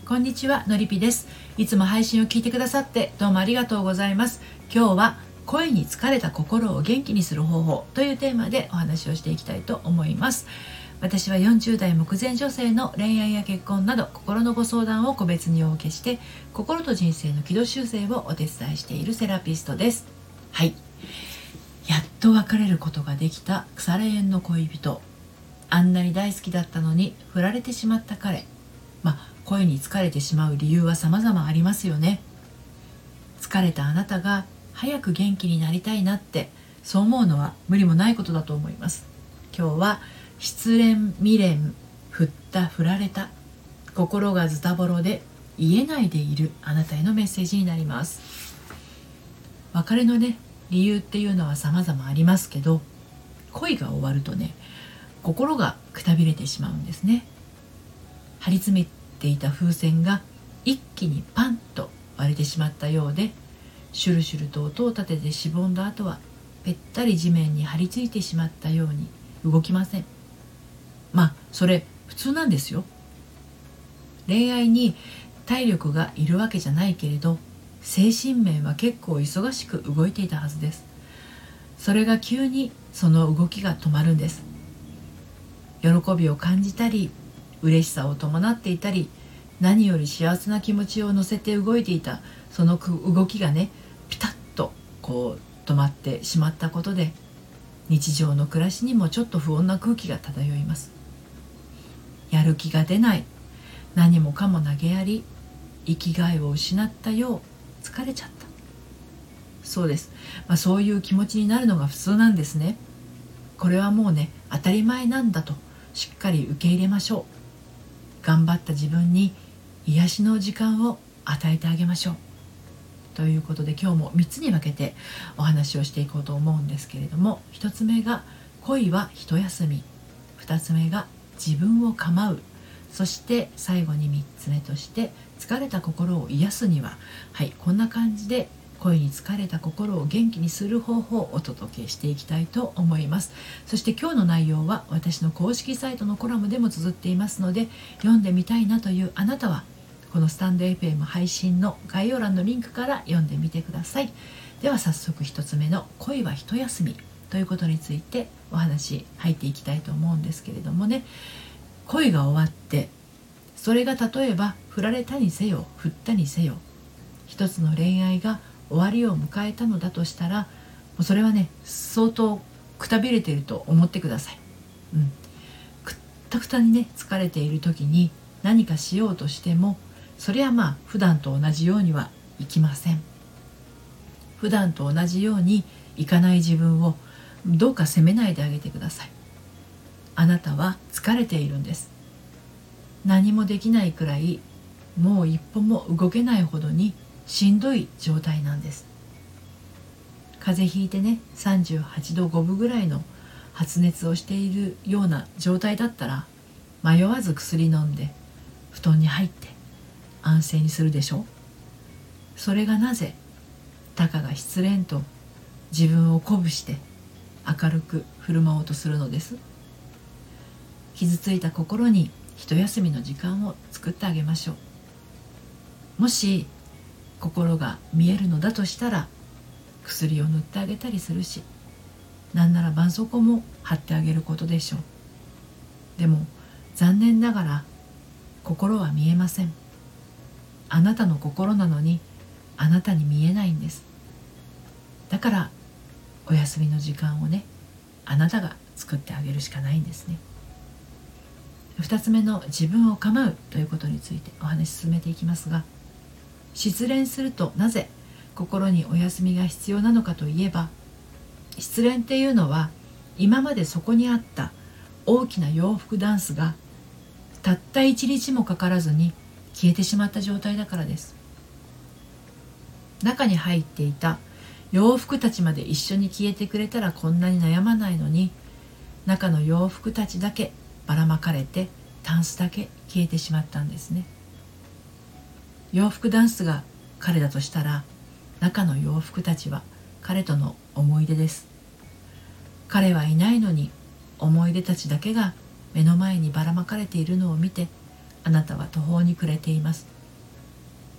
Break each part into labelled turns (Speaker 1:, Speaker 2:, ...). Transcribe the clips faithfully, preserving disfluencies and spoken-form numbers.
Speaker 1: こんにちは、のりぴです。いつも配信を聞いてくださってどうもありがとうございます。今日は恋に疲れた心を元気にする方法というテーマでお話をしていきたいと思います。私はよんじゅう代目前女性の恋愛や結婚など心のご相談を個別にお受けして、心と人生の軌道修正をお手伝いしているセラピストです。はい、やっと別れることができた腐れ縁の恋人。あんなに大好きだったのに振られてしまった彼。まあ恋に疲れてしまう理由は様々ありますよね。疲れたあなたが早く元気になりたいなってそう思うのは無理もないことだと思います。今日は失恋未練、振った振られた、心がズタボロで言えないでいるあなたへのメッセージになります。別れのね理由っていうのは様々ありますけど、恋が終わるとね心がくたびれてしまうんですね。張り詰めていた風船が一気にパンと割れてしまったようで、シュルシュルと音を立ててしぼんだ後はぺったり地面に張り付いてしまったように動きません。まあそれ普通なんですよ。恋愛に体力がいるわけじゃないけれど、精神面は結構忙しく動いていたはずです。それが急にその動きが止まるんです。喜びを感じたり嬉しさを伴っていたり、何より幸せな気持ちを乗せて動いていたその動きがねピタッとこう止まってしまったことで、日常の暮らしにもちょっと不穏な空気が漂います。やる気が出ない、何もかも投げやり、生きがいを失ったよう疲れちゃった。そうです、まあ、そういう気持ちになるのが普通なんですね。これはもうね当たり前なんだとしっかり受け入れましょう。頑張った自分に癒しの時間を与えてあげましょうということで、今日もみっつに分けてお話をしていこうと思うんですけれども、ひとつめが恋は一休み、ふたつめが自分を構う、そして最後にみっつめとして疲れた心を癒すには、はい、こんな感じで恋に疲れた心を元気にする方法をお届けしていきたいと思います。そして今日の内容は私の公式サイトのコラムでも綴っていますので、読んでみたいなというあなたはこのスタンド エフエム 配信の概要欄のリンクから読んでみてください。では早速ひとつめの恋は一休みということについてお話入っていきたいと思うんですけれどもね、恋が終わって、それが例えば振られたにせよ振ったにせよ、一つの恋愛が終わりを迎えたのだとしたら、もうそれはね相当くたびれていると思ってください。うん、くったくたにね疲れている時に何かしようとしても、それはまあ普段と同じようにはいきません。普段と同じようにいかない自分をどうか責めないであげてください。あなたは疲れているんです。何もできないくらい、もう一歩も動けないほどにしんどい状態なんです。風邪ひいてねさんじゅうはちどごぶぐらいの発熱をしているような状態だったら、迷わず薬飲んで布団に入って安静にするでしょう。それがなぜたかが失恋と自分を鼓舞して明るく振る舞おうとするのです。傷ついた心に一休みの時間を作ってあげましょう。もし心が見えるのだとしたら薬を塗ってあげたりするし、なんなら絆創膏も貼ってあげることでしょう。でも残念ながら心は見えません。あなたの心なのにあなたに見えないんです。だからお休みの時間をねあなたが作ってあげるしかないんですね。ふたつめの自分を構うということについてお話し進めていきますが、失恋するとなぜ心にお休みが必要なのかといえば、失恋っていうのは今までそこにあった大きな洋服ダンスがたった一日もかからずに消えてしまった状態だからです。中に入っていた洋服たちまで一緒に消えてくれたらこんなに悩まないのに、中の洋服たちだけばらまかれてタンスだけ消えてしまったんですね。洋服ダンスが彼だとしたら、中の洋服たちは彼との思い出です。彼はいないのに思い出たちだけが目の前にばらまかれているのを見て、あなたは途方に暮れています。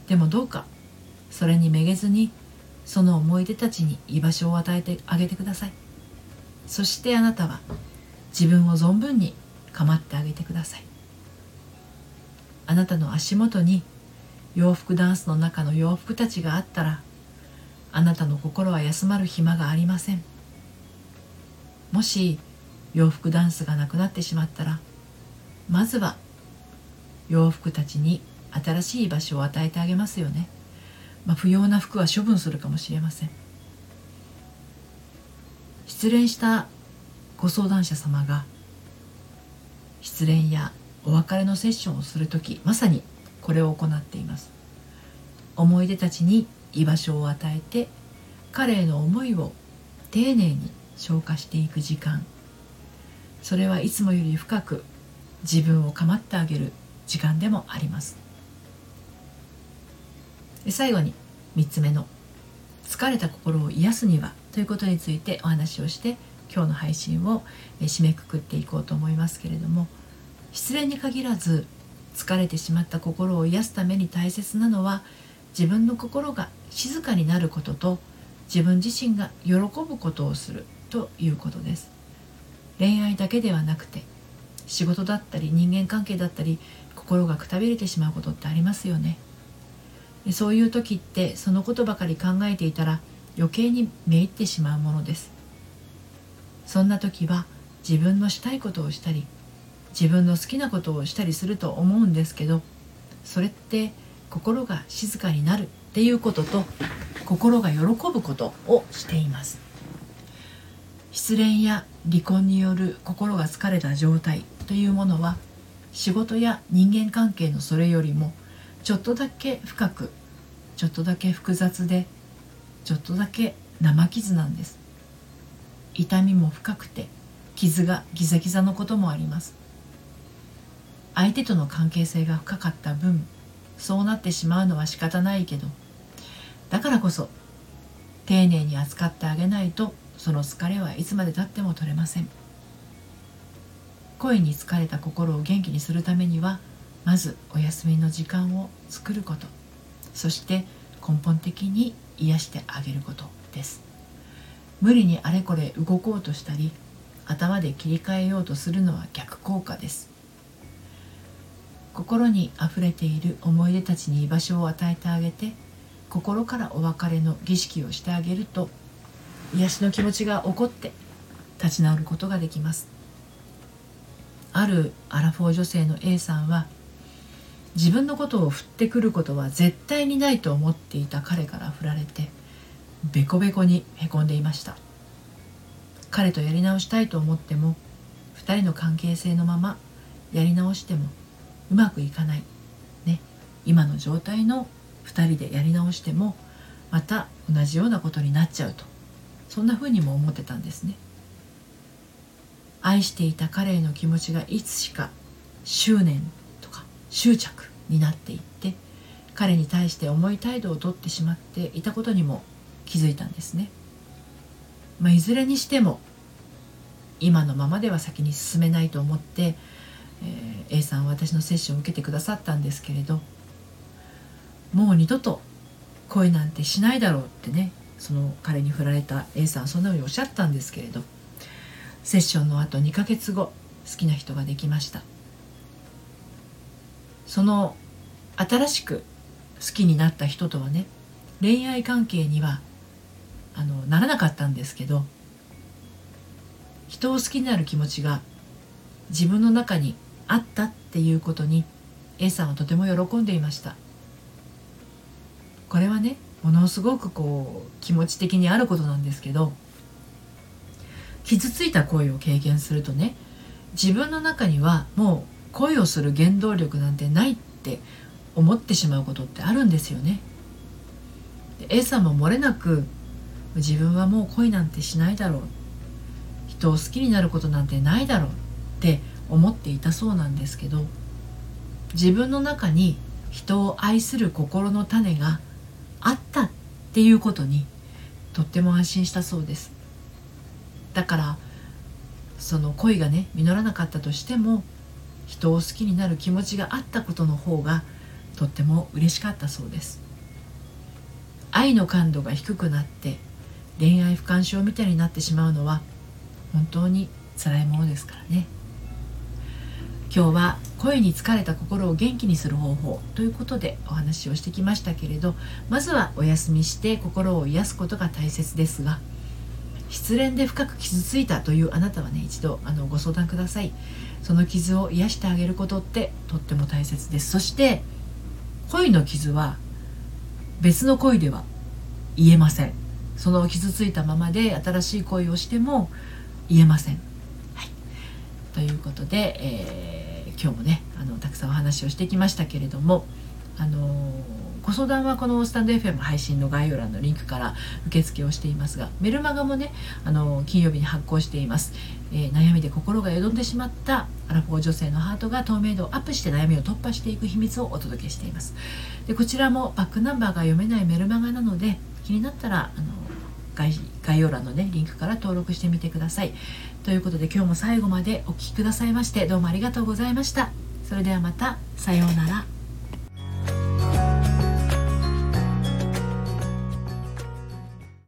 Speaker 1: でもどうかそれにめげずに、その思い出たちに居場所を与えてあげてください。そしてあなたは自分を存分に構ってあげてください。あなたの足元に洋服ダンスの中の洋服たちがあったら、あなたの心は休まる暇がありません。もし洋服ダンスがなくなってしまったら、まずは洋服たちに新しい場所を与えてあげますよね。まあ、不要な服は処分するかもしれません。失恋したご相談者様が失恋やお別れのセッションをするとき、まさにこれを行っています。思い出たちに居場所を与えて、彼への思いを丁寧に消化していく時間、それはいつもより深く自分を構ってあげる時間でもあります。で最後にみっつめの疲れた心を癒すにはということについてお話をして、今日の配信を締めくくっていこうと思いますけれども、失恋に限らず疲れてしまった心を癒すために大切なのは、自分の心が静かになることと、自分自身が喜ぶことをするということです。恋愛だけではなくて、仕事だったり人間関係だったり、心がくたびれてしまうことってありますよね。でそういう時って、そのことばかり考えていたら余計にめいってしまうものです。そんな時は自分のしたいことをしたり、自分の好きなことをしたりすると思うんですけど、それって心が静かになるっていうことと、心が喜ぶことをしています。失恋や離婚による心が疲れた状態というものは、仕事や人間関係のそれよりもちょっとだけ深く、ちょっとだけ複雑で、ちょっとだけ生傷なんです。痛みも深くて、傷がギザギザのこともあります。相手との関係性が深かった分、そうなってしまうのは仕方ないけど、だからこそ丁寧に扱ってあげないと、その疲れはいつまでたっても取れません。恋に疲れた心を元気にするためには、まずお休みの時間を作ること、そして根本的に癒してあげることです。無理にあれこれ動こうとしたり、頭で切り替えようとするのは逆効果です。心にあふれている思い出たちに居場所を与えてあげて、心からお別れの儀式をしてあげると、癒しの気持ちが起こって立ち直ることができます。あるアラフォー女性の A さんは、自分のことを振ってくることは絶対にないと思っていた彼から振られて、ベコベコにへこんでいました。彼とやり直したいと思っても、二人の関係性のままやり直してもうまくいかない、ね、今の状態の二人でやり直してもまた同じようなことになっちゃうと、そんなふうにも思ってたんですね。愛していた彼への気持ちがいつしか執念とか執着になっていって、彼に対して重い態度をとってしまっていたことにも気づいたんですね。まあ、いずれにしても今のままでは先に進めないと思って、えー、A さんは私のセッションを受けてくださったんですけれど、もう二度と恋なんてしないだろうってね、その彼に振られた A さんはそんなふうにおっしゃったんですけれど、セッションの後にかげつご、好きな人ができました。その新しく好きになった人とはね、恋愛関係にはあのならなかったんですけど、人を好きになる気持ちが自分の中にあったっていうことに A さんはとても喜んでいました。これはね、ものすごくこう気持ち的にあることなんですけど、傷ついた恋を経験するとね、自分の中にはもう恋をする原動力なんてないって思ってしまうことってあるんですよね。で A さんも漏れなく、自分はもう恋なんてしないだろう、人を好きになることなんてないだろうって思っていたそうなんですけど、自分の中に人を愛する心の種があったっていうことにとっても安心したそうです。だからその恋がね実らなかったとしても、人を好きになる気持ちがあったことの方がとっても嬉しかったそうです。愛の感度が低くなって恋愛不干渉みたいになってしまうのは本当に辛いものですからね。今日は恋に疲れた心を元気にする方法ということでお話をしてきましたけれど、まずはお休みして心を癒すことが大切ですが、失恋で深く傷ついたというあなたはね、一度あのご相談ください。その傷を癒してあげることってとっても大切です。そして恋の傷は別の恋では言えません。その傷ついたままで新しい恋をしても言えません。はい、ということで、えー、今日もねあのたくさんお話をしてきましたけれども、あのー、ご相談はこのスタンド エフエム 配信の概要欄のリンクから受付をしていますが、メルマガもね、あのー、金曜日に発行しています。えー、悩みで心がよどんでしまったアラフォー女性のハートが透明度をアップして悩みを突破していく秘密をお届けしています。でこちらもバックナンバーが読めないメルマガなので、気になったらあの概, 概要欄のねリンクから登録してみてください。ということで今日も最後までお聞きくださいましてどうもありがとうございました。それではまた、さようなら。